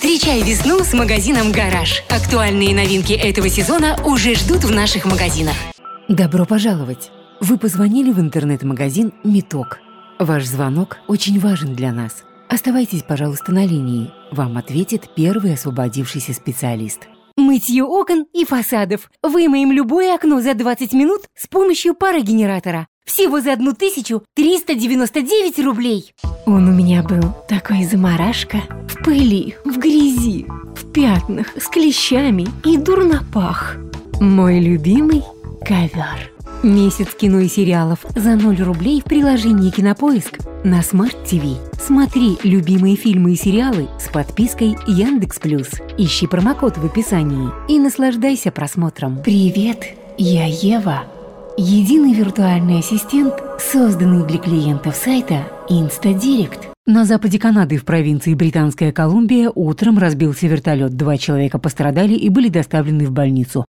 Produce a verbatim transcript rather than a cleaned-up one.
Встречай весну с магазином «Гараж». Актуальные новинки этого сезона уже ждут в наших магазинах. Добро пожаловать! Вы позвонили в интернет-магазин «Миток». Ваш звонок очень важен для нас. Оставайтесь, пожалуйста, на линии. Вам ответит первый освободившийся специалист. Мытье окон и фасадов. Вымоем любое окно за двадцать минут с помощью парогенератора. Всего за одну тысячу триста девяносто девять рублей. Он у меня был такой заморашка. В пыли, в грязи, в пятнах, с клещами и дурно пах. Мой любимый ковер. Месяц кино и сериалов за ноль рублей в приложении «Кинопоиск» на Смарт ТВ. Смотри любимые фильмы и сериалы с подпиской Яндекс Плюс. Ищи промокод в описании и наслаждайся просмотром. Привет, я Ева. Единый виртуальный ассистент, созданный для клиентов сайта InstaDirect. На западе Канады в провинции Британская Колумбия утром разбился вертолет. Два человека пострадали и были доставлены в больницу.